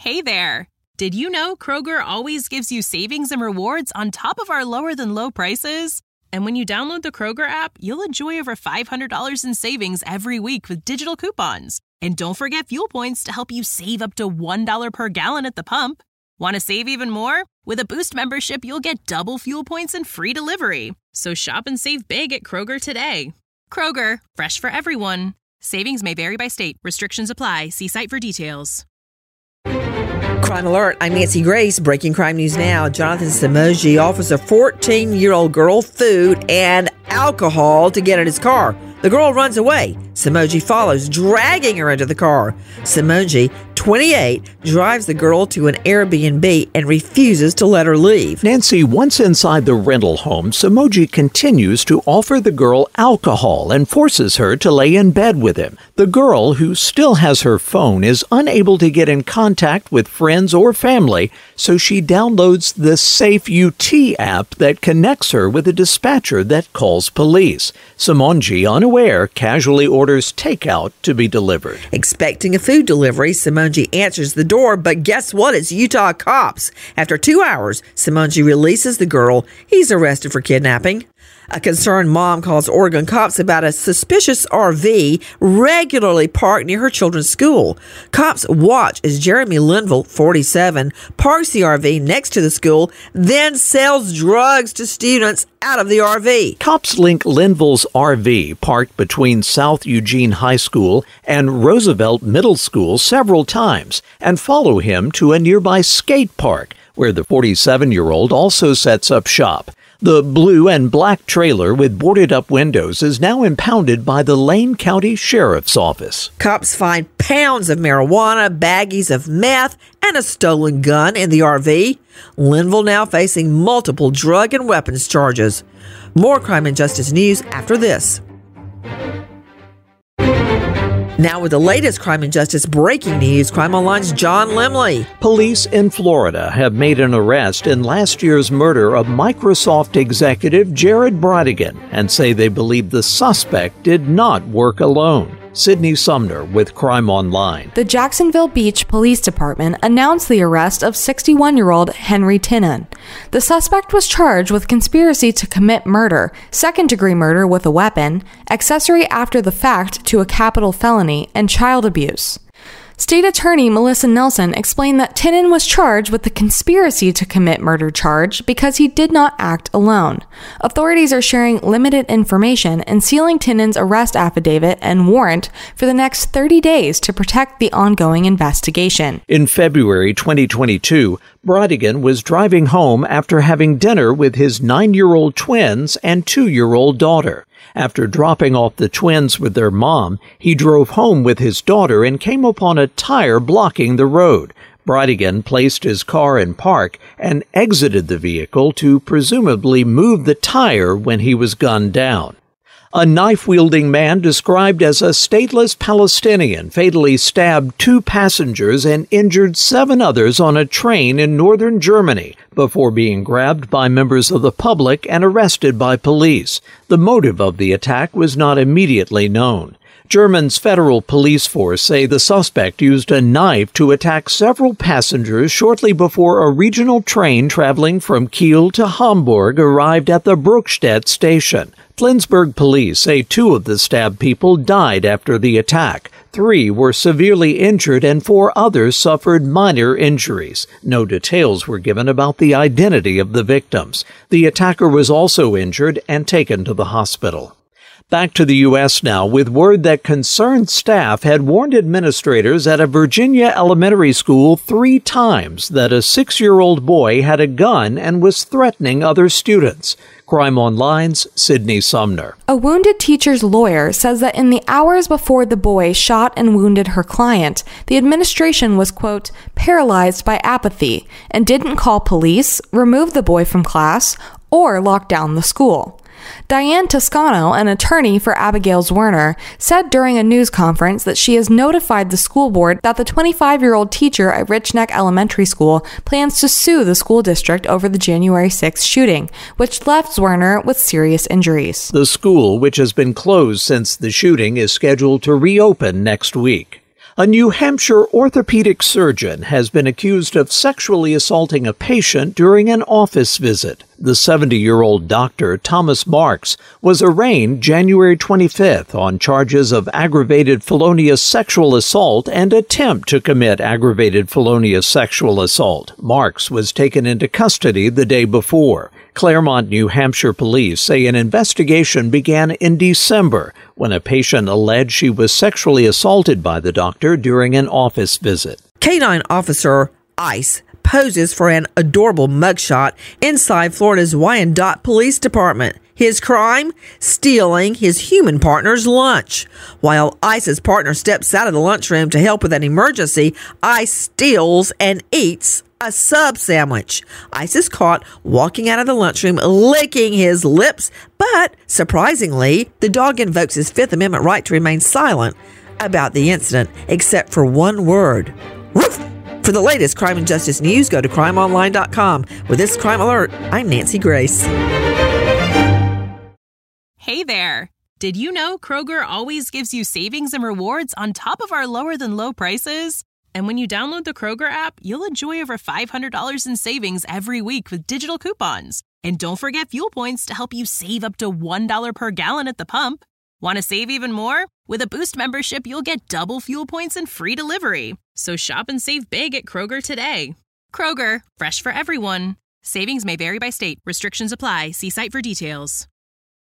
Hey there! Did you know Kroger always gives you savings and rewards on top of our lower-than-low prices? And when you download the Kroger app, you'll enjoy over $500 in savings every week with digital coupons. And don't forget fuel points to help you save up to $1 per gallon at the pump. Want to save even more? With a Boost membership, you'll get double fuel points and free delivery. So shop and save big at Kroger today. Kroger, fresh for everyone. Savings may vary by state. Restrictions apply. See site for details. Crime Alert, I'm Nancy Grace. Breaking crime news now. Jonathan Samoji offers a 14-year-old girl food and alcohol to get in his car. The girl runs away. Samoji follows, dragging her into the car. Samoji, 28, drives the girl to an Airbnb and refuses to let her leave. Nancy, once inside the rental home, Samoji continues to offer the girl alcohol and forces her to lay in bed with him. The girl, who still has her phone, is unable to get in contact with friends or family, so she downloads the Safe UT app that connects her with a dispatcher that calls police. Samoji, unaware, casually orders takeout to be delivered. Expecting a food delivery, Samoji answers the door, but guess what? It's Utah cops. After 2 hours, Samoji releases the girl. He's arrested for kidnapping. A concerned mom calls Oregon cops about a suspicious RV regularly parked near her children's school. Cops watch as Jeremy Linville, 47, parks the RV next to the school, then sells drugs to students out of the RV. Cops link Linville's RV, parked between South Eugene High School and Roosevelt Middle School, several times, and follow him to a nearby skate park, where the 47-year-old also sets up shop. The blue and black trailer with boarded-up windows is now impounded by the Lane County Sheriff's Office. Cops find pounds of marijuana, baggies of meth, and a stolen gun in the RV. Linville now facing multiple drug and weapons charges. More crime and justice news after this. Now with the latest crime and justice breaking news, Crime Online's John Limley. Police in Florida have made an arrest in last year's murder of Microsoft executive Jared Brodigan and say they believe the suspect did not work alone. Sydney Sumner with Crime Online. The Jacksonville Beach Police Department announced the arrest of 61-year-old Henry Tinnan. The suspect was charged with conspiracy to commit murder, second-degree murder with a weapon, accessory after the fact to a capital felony, and child abuse. State Attorney Melissa Nelson explained that Tinnan was charged with the conspiracy to commit murder charge because he did not act alone. Authorities are sharing limited information and sealing Tinnan's arrest affidavit and warrant for the next 30 days to protect the ongoing investigation. In February 2022, Brodigan was driving home after having dinner with his 9-year-old twins and 2-year-old daughter. After dropping off the twins with their mom, he drove home with his daughter and came upon a tire blocking the road. Brodigan placed his car in park and exited the vehicle to presumably move the tire when he was gunned down. A knife-wielding man described as a stateless Palestinian fatally stabbed 2 passengers and injured 7 others on a train in northern Germany before being grabbed by members of the public and arrested by police. The motive of the attack was not immediately known. Germany's federal police force say the suspect used a knife to attack several passengers shortly before a regional train traveling from Kiel to Hamburg arrived at the Bruckstedt station. Flensburg police say 2 of the stabbed people died after the attack. 3 were severely injured and 4 others suffered minor injuries. No details were given about the identity of the victims. The attacker was also injured and taken to the hospital. Back to the U.S. now, with word that concerned staff had warned administrators at a Virginia elementary school 3 times that a 6-year-old boy had a gun and was threatening other students. Crime Online's Sydney Sumner. A wounded teacher's lawyer says that in the hours before the boy shot and wounded her client, the administration was, quote, paralyzed by apathy and didn't call police, remove the boy from class, or lock down the school. Diane Toscano, an attorney for Abigail Zwerner, said during a news conference that she has notified the school board that the 25-year-old teacher at Rich Neck Elementary School plans to sue the school district over the January 6th shooting, which left Zwerner with serious injuries. The school, which has been closed since the shooting, is scheduled to reopen next week. A New Hampshire orthopedic surgeon has been accused of sexually assaulting a patient during an office visit. The 70-year-old doctor, Thomas Marks, was arraigned January 25th on charges of aggravated felonious sexual assault and attempt to commit aggravated felonious sexual assault. Marks was taken into custody the day before. Claremont, New Hampshire police say an investigation began in December when a patient alleged she was sexually assaulted by the doctor during an office visit. Canine officer Ice poses for an adorable mugshot inside Florida's Wyandotte Police Department. His crime? Stealing his human partner's lunch. While Ice's partner steps out of the lunchroom to help with an emergency, Ice steals and eats a sub sandwich. Ice is caught walking out of the lunchroom, licking his lips, but surprisingly, the dog invokes his Fifth Amendment right to remain silent about the incident, except for one word. Woof! For the latest crime and justice news, go to crimeonline.com. With this crime alert, I'm Nancy Grace. Hey there! Did you know Kroger always gives you savings and rewards on top of our lower than low prices? And when you download the Kroger app, you'll enjoy over $500 in savings every week with digital coupons. And don't forget fuel points to help you save up to $1 per gallon at the pump. Want to save even more? With a Boost membership, you'll get double fuel points and free delivery. So shop and save big at Kroger today. Kroger, fresh for everyone. Savings may vary by state. Restrictions apply. See site for details.